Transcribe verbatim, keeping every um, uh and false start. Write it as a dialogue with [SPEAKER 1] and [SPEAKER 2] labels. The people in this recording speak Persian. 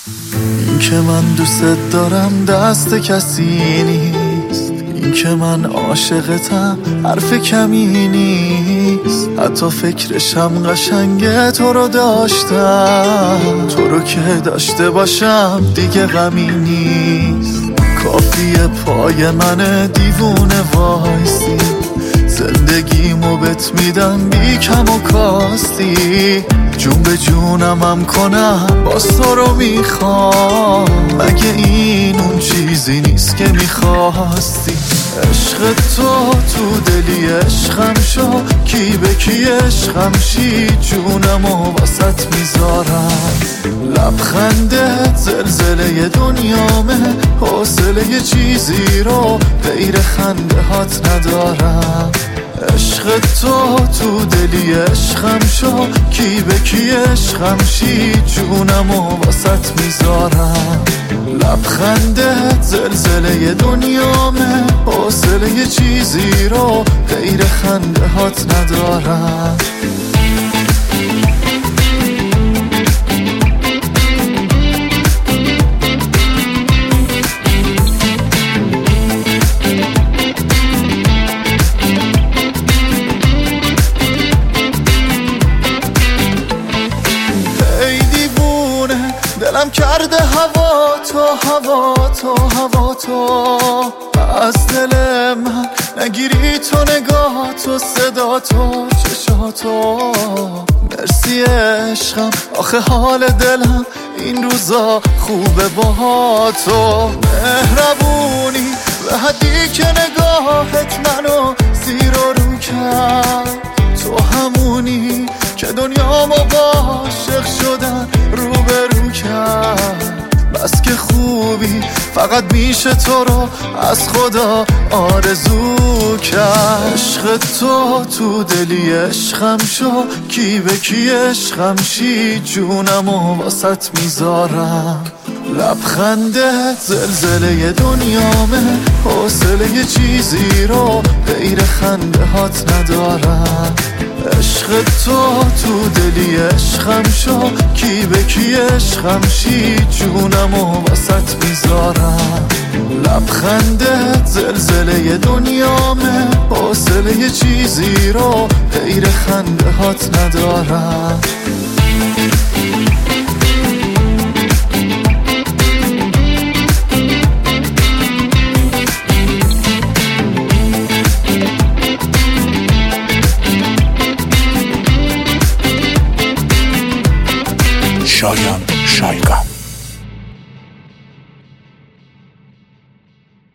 [SPEAKER 1] این که من دوست دارم دست کسی نیست، این که من عاشقتم حرف کمی نیست. حتی فکرشم قشنگه تو رو داشتم، تو رو که داشته باشم دیگه غمی نیست. کافیه پای من دیوونه وایسی، زندگیمو بهت میدم بی کم و کاستی. جون به جونم هم کنم باز تو رو میخوام، مگه این اون چیزی نیست که میخواستی؟ عشق تو تو دلی عشقم شو، کی به کی عشقم شی، جونمو واسط میذارم. لبخندت زلزله دنیامه، حوصله یه چیزی رو غیر خنده هات ندارم. عشق تو تو دلی عشقم شو، کی به کی عشقم شی، جونمو واسط میذارم. لبخندت زلزله دنیامه، حوصله یه چیزی رو غیر خنده هات ندارم. دلم کرده هوا تو هوا تو هوا تو، از دل من نگیری تو نگاه تو صدا تو چشاتو. مرسی عشقم آخه حال دلم این روزا خوبه با تو. مهربونی به حدی که نگاهت منو زیر و رو کرد، تو همونی که دنیامو با عاشق شدن رو به رو کرد. بس که خوبی فقط میشه تو رو از خدا آرزو کرد. عشق تو تو دلی عشقم شو، کی به کی عشقم شی، جونمو واسط میذارم. لبخندت زلزله دنیامه، حوصله یه چیزی رو غیر خنده هات ندارم. عشق تو تو دلی عشقم شو، کی به کی عشقم شی، جونمو واسط میذارم. لبخندت زلزله دنیامه، حوصله یه چیزی رو غیر خنده هات ندارم.
[SPEAKER 2] شایان شایگان.